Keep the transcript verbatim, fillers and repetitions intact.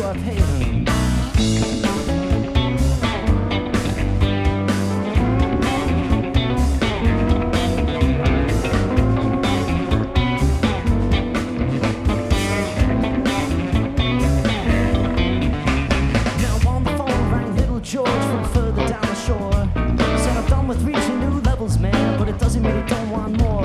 to our haven. Now on the phone rang little George from further down the shore. Said, I'm done with reaching new levels, man, but it doesn't mean he don't want more.